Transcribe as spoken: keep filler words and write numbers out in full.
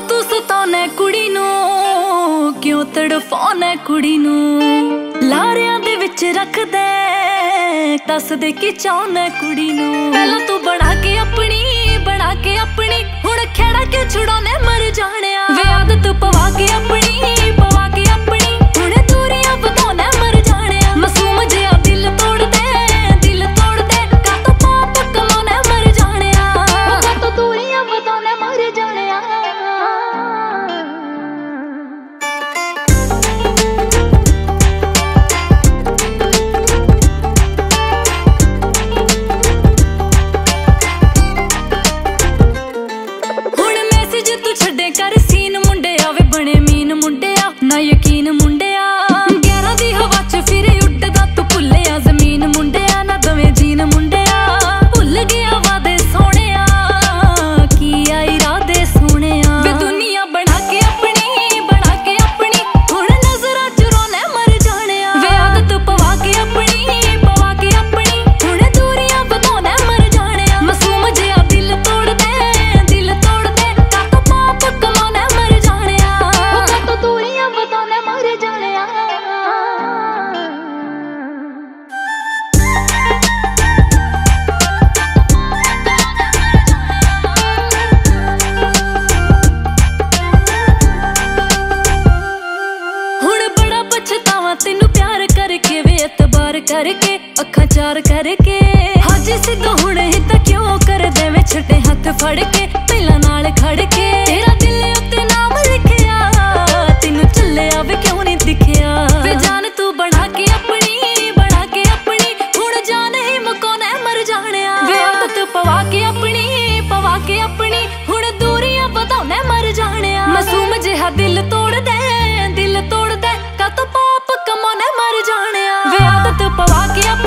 तू सताने कुड़ी नू, क्यों तड़फाने कुड़ी नू। लारियां दे विच रख दे, दस दे कि चाहने कुड़ी नू। पहला तू बना के अपनी, बना के अपनी, हुण खेड़ा के छुड़ाने मर जाने। वे आदत पवा के अपनी, पवा के अपनी, हुण दूरियां बताने मर जाने। मासूम जिहा दिल तोड़ दे, दिल तोड़ दे, का तो पाप कमाने मर जाने। का तो दूरियां बताने मर जाने। कर सीन मुंडिया वे बने मीन मुंडिया, ना यकीन मुंडिया। ग्यारह दी हवा च फिर उड़दा तू भुल्लिया जमीन मुंडिया, ना दवे जीन मुंडिया। भुल गया वादे सोहणिया, की आई इरादे सोहणिया। वे दुनिया बना के अपनी, बना के अपनी, हुण नजरां च रोने मर जाने। वे आदत पवा के अपनी, पवा के अपनी, हुण दूरियां बताने मर जाने। मासूम जिहा दिल तोड़ दे, दिल तोड़ दे, का तो पाप कमाने मर जाने। का तो दूरियां बताने मर जाने। हुण बड़ा पछतावा तेनू प्यार करके, वे एतबार करके, अखां चार करके। हाजी सिद्ध हुण हित क्यों कर दे वे छटे हथ फड़ के, पहला नाल खड़ के। तेरा दिल उत्ते नाम लिखिया, तेनू चलिया वे क्यों नहीं दिखिया। वे जान तू बना के अपनी, बना के अपनी, हुण जान ही मुकाने मर जाने। वे आदत पवा के अपनी, पवा के अपनी, हुण दूरियां बताने मर जाने। मासूम जिहा दिल तोड़ दे, दिल तोड़ दे, का तो पाप कमाने मर जाने। वे आदत पवा के